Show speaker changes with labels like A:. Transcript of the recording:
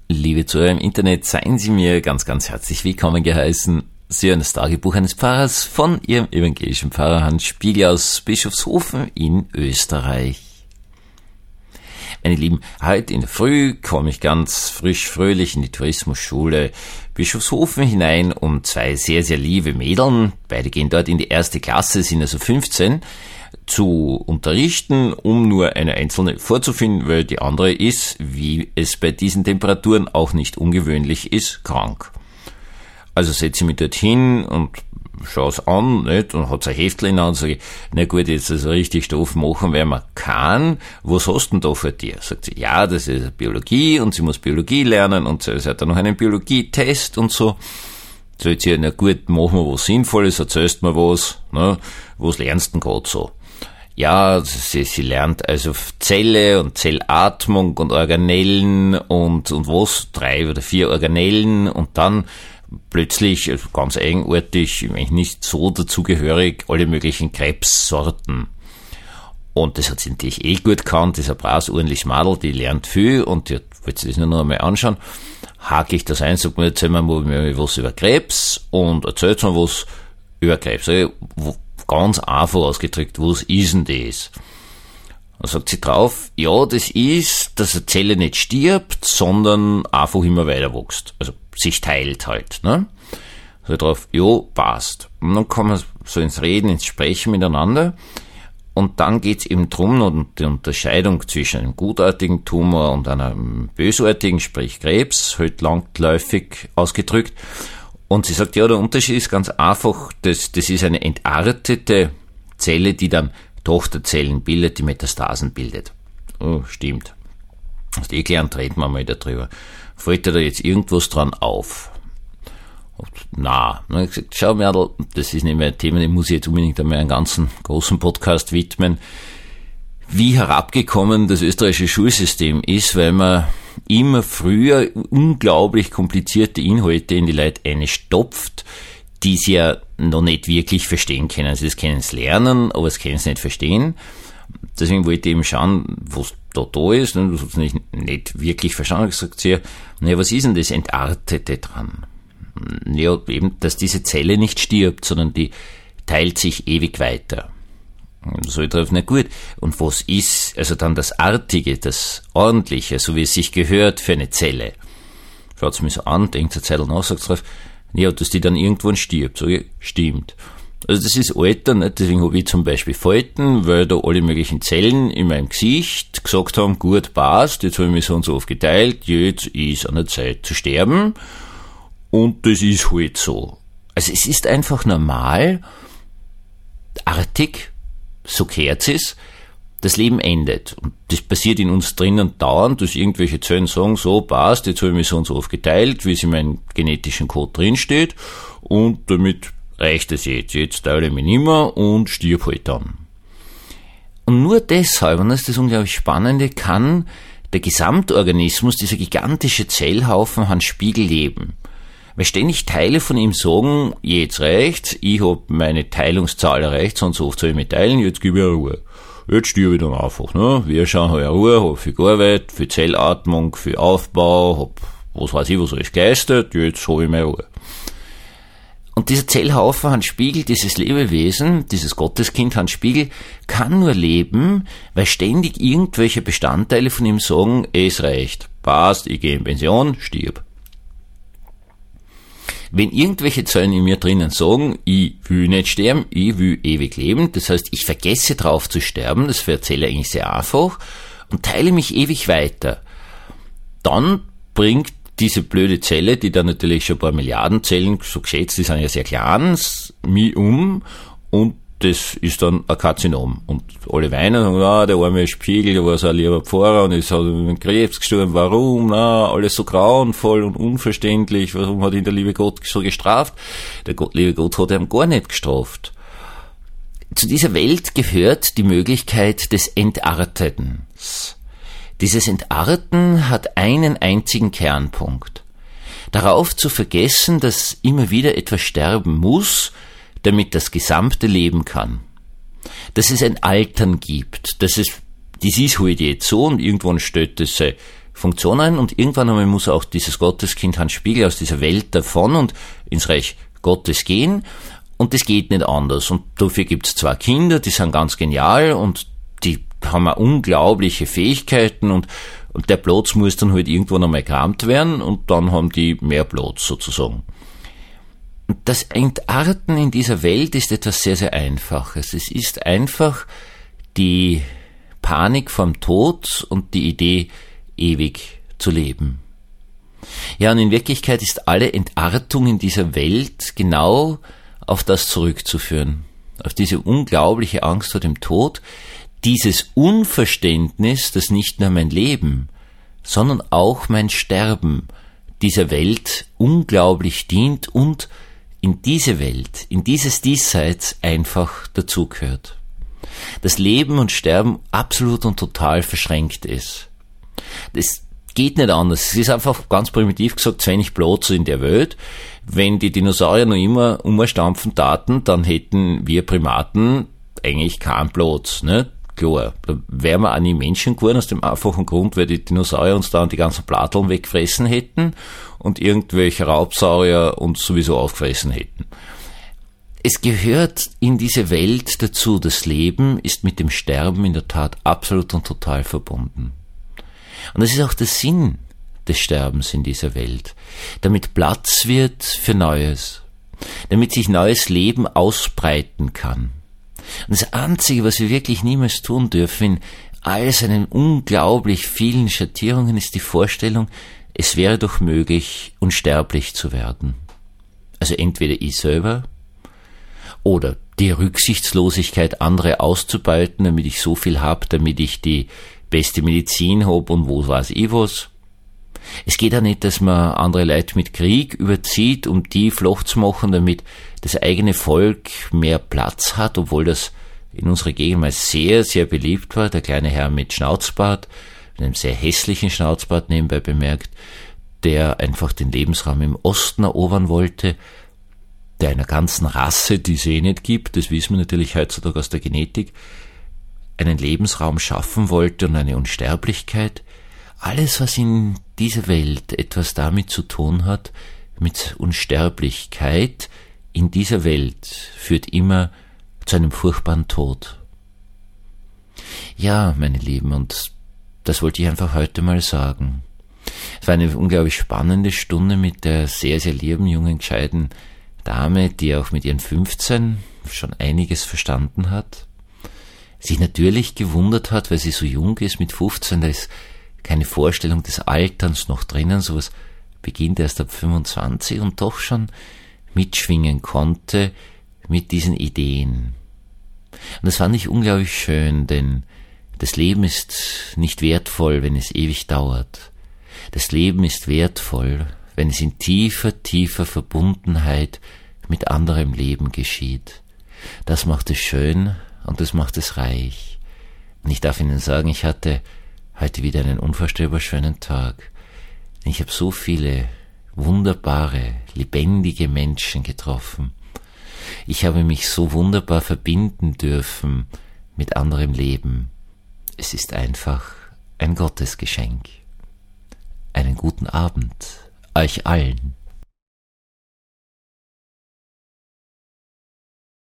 A: Liebe Zuhörer im Internet, seien Sie mir ganz, ganz herzlich willkommen geheißen. Sie hören das Tagebuch eines Pfarrers von Ihrem evangelischen Pfarrer Hans Spiegel aus Bischofshofen in Österreich. Meine Lieben, heute in der Früh komme ich ganz frisch fröhlich in die Tourismusschule Bischofshofen hinein, um zwei sehr, sehr liebe Mädeln, beide gehen dort in die erste Klasse, sind also 15, zu unterrichten, um nur eine einzelne vorzufinden, weil die andere ist, wie es bei diesen Temperaturen auch nicht ungewöhnlich ist, krank. Also setze ich mich dorthin und schaue es an, nicht, und hat ein Heftlein in der Hand und sage, na gut, jetzt also richtig Stoff machen, weil man kann. Was hast du denn da für dir? Sagt sie, ja, das ist Biologie und sie muss Biologie lernen und sie hat dann noch einen Biologietest und so. Sagt sie, na gut, machen wir was Sinnvolles, erzählst mir was, ne, was lernst du denn gerade so? Ja, sie lernt also Zelle und Zellatmung und Organellen und was, 3 oder 4 Organellen und dann plötzlich, ganz eigenartig, nicht so dazugehörig, alle möglichen Krebssorten. Und das hat sie natürlich gut gekannt, das ist ein braves, ordentliches Madel, die lernt viel und die wollte sich das nur noch einmal anschauen. Hake ich das ein, sag mir, erzähl mir mal was über Krebs und erzählt mir was über Krebs. Ganz einfach ausgedrückt, was ist denn das? Dann sagt sie drauf, ja, das ist, dass eine Zelle nicht stirbt, sondern einfach immer weiter wächst. Also sich teilt halt, ne? So drauf, jo, passt. Und dann kommen wir so ins Reden, ins Sprechen miteinander. Und dann geht's eben drum, und die Unterscheidung zwischen einem gutartigen Tumor und einem bösartigen, sprich Krebs, halt langläufig ausgedrückt. Und sie sagt, ja, der Unterschied ist ganz einfach, das ist eine entartete Zelle, die dann Tochterzellen bildet, die Metastasen bildet. Oh, stimmt. Hast eh gelernt, reden wir mal darüber. Fällt dir da jetzt irgendwas dran auf? Na, dann habe ich gesagt, schau Mädel, das ist nicht mehr ein Thema, dem muss ich jetzt unbedingt einmal einen ganzen großen Podcast widmen. Wie herabgekommen das österreichische Schulsystem ist, weil man immer früher unglaublich komplizierte Inhalte in die Leute einstopft, die sie ja noch nicht wirklich verstehen können. Sie können es lernen, aber sie können es nicht verstehen. Deswegen wollte ich eben schauen, was da ist, und das hat sie nicht wirklich verstanden. Ich habe gesagt, naja, was ist denn das Entartete dran? Ja, eben, dass diese Zelle nicht stirbt, sondern die teilt sich ewig weiter. So ich drauf, na gut. Und was ist also dann das Artige, das Ordentliche, so wie es sich gehört für eine Zelle? Schaut es mich so an, denkt eine Zeit nach, sagt drauf, ja, dass die dann irgendwann stirbt. Sag ich, stimmt. Also das ist Alter, nicht? Deswegen habe ich zum Beispiel Falten, weil da alle möglichen Zellen in meinem Gesicht gesagt haben, gut, passt, jetzt habe ich mich so und so oft geteilt, jetzt ist an der Zeit zu sterben und das ist halt so. Also es ist einfach normal, artig, so gehört es, das Leben endet. Und das passiert in uns drinnen dauernd, dass irgendwelche Zellen sagen, so passt, jetzt habe ich mich so und so oft geteilt, wie es in meinem genetischen Code drinsteht und damit reicht es jetzt teile ich mich nimmer und stirb halt dann. Und nur deshalb, und das ist das unglaublich Spannende, kann der Gesamtorganismus, dieser gigantische Zellhaufen Hans Spiegel leben. Weil ständig Teile von ihm sagen, jetzt reicht's, ich hab meine Teilungszahl erreicht, sonst oft soll ich mich teilen, jetzt gebe ich Ruhe. Jetzt stirb ich dann einfach, ne? Wir schauen halt Ruhe, hab viel gearbeitet, viel Zellatmung, viel Aufbau, hab, was weiß ich, was alles geleistet, jetzt hab ich meine Ruhe. Und dieser Zellhaufen Hans Spiegel, dieses Lebewesen, dieses Gotteskind Hans Spiegel, kann nur leben, weil ständig irgendwelche Bestandteile von ihm sagen, es reicht, passt, ich gehe in Pension, stirb. Wenn irgendwelche Zellen in mir drinnen sagen, ich will nicht sterben, ich will ewig leben, das heißt, ich vergesse drauf zu sterben, das ist für eine Zelle eigentlich sehr einfach, und teile mich ewig weiter, dann bringt diese blöde Zelle, die da natürlich schon ein paar Milliarden Zellen, so geschätzt, die sind ja sehr klein, mich und das ist dann ein Karzinom. Und alle weinen und sagen, der arme Spiegel, der war so ein lieber Pfarrer und ist halt mit Krebs gestorben, warum? Alles so grauenvoll und unverständlich, warum hat ihn der liebe Gott so gestraft? Der liebe Gott hat ihn gar nicht gestraft. Zu dieser Welt gehört die Möglichkeit des Entartens. Dieses Entarten hat einen einzigen Kernpunkt. Darauf zu vergessen, dass immer wieder etwas sterben muss, damit das Gesamte leben kann. Dass es ein Altern gibt, das ist halt jetzt so und irgendwann stellt es sich Funktion ein und irgendwann einmal muss auch dieses Gotteskind Hans Spiegel aus dieser Welt davon und ins Reich Gottes gehen und das geht nicht anders und dafür gibt's 2 Kinder, die sind ganz genial und die haben auch unglaubliche Fähigkeiten und der Platz muss dann halt irgendwann einmal gerammt werden und dann haben die mehr Platz sozusagen. Und das Entarten in dieser Welt ist etwas sehr, sehr Einfaches. Es ist einfach die Panik vom Tod und die Idee, ewig zu leben. Ja, und in Wirklichkeit ist alle Entartung in dieser Welt genau auf das zurückzuführen. Auf diese unglaubliche Angst vor dem Tod, dieses Unverständnis, dass nicht nur mein Leben, sondern auch mein Sterben dieser Welt unglaublich dient und in diese Welt, in dieses Diesseits einfach dazugehört. Das Leben und Sterben absolut und total verschränkt ist. Das geht nicht anders. Es ist einfach ganz primitiv gesagt, zu wenig Platz in der Welt. Wenn die Dinosaurier noch immer umstampfen taten, dann hätten wir Primaten eigentlich keinen Platz, ne? Klar, da wären wir auch nie Menschen geworden, aus dem einfachen Grund, weil die Dinosaurier uns dann die ganzen Platteln wegfressen hätten und irgendwelche Raubsaurier uns sowieso aufgefressen hätten. Es gehört in diese Welt dazu, das Leben ist mit dem Sterben in der Tat absolut und total verbunden. Und das ist auch der Sinn des Sterbens in dieser Welt, damit Platz wird für Neues, damit sich neues Leben ausbreiten kann. Und das Einzige, was wir wirklich niemals tun dürfen in all seinen unglaublich vielen Schattierungen, ist die Vorstellung, es wäre doch möglich, unsterblich zu werden. Also entweder ich selber oder die Rücksichtslosigkeit, andere auszubeuten, damit ich so viel habe, damit ich die beste Medizin habe und wo weiß ich was. Es geht auch nicht, dass man andere Leute mit Krieg überzieht, um die flach zu machen, damit das eigene Volk mehr Platz hat, obwohl das in unserer Gegend mal sehr, sehr beliebt war. Der kleine Herr mit Schnauzbart, mit einem sehr hässlichen Schnauzbart nebenbei bemerkt, der einfach den Lebensraum im Osten erobern wollte, der einer ganzen Rasse, die es eh nicht gibt, das wissen wir natürlich heutzutage aus der Genetik, einen Lebensraum schaffen wollte und eine Unsterblichkeit. Alles, was in dieser Welt etwas damit zu tun hat, mit Unsterblichkeit in dieser Welt, führt immer zu einem furchtbaren Tod. Ja, meine Lieben, und das wollte ich einfach heute mal sagen. Es war eine unglaublich spannende Stunde mit der sehr, sehr lieben, jungen, gescheiten Dame, die auch mit ihren 15 schon einiges verstanden hat. Sich natürlich gewundert hat, weil sie so jung ist, mit 15, da ist keine Vorstellung des Alterns noch drinnen, sowas beginnt erst ab 25 und doch schon mitschwingen konnte mit diesen Ideen. Und das fand ich unglaublich schön, denn das Leben ist nicht wertvoll, wenn es ewig dauert. Das Leben ist wertvoll, wenn es in tiefer, tiefer Verbundenheit mit anderem Leben geschieht. Das macht es schön und das macht es reich. Und ich darf Ihnen sagen, ich hatte heute wieder einen unvorstellbar schönen Tag. Ich habe so viele wunderbare, lebendige Menschen getroffen. Ich habe mich so wunderbar verbinden dürfen mit anderem Leben. Es ist einfach ein Gottesgeschenk. Einen guten Abend euch allen.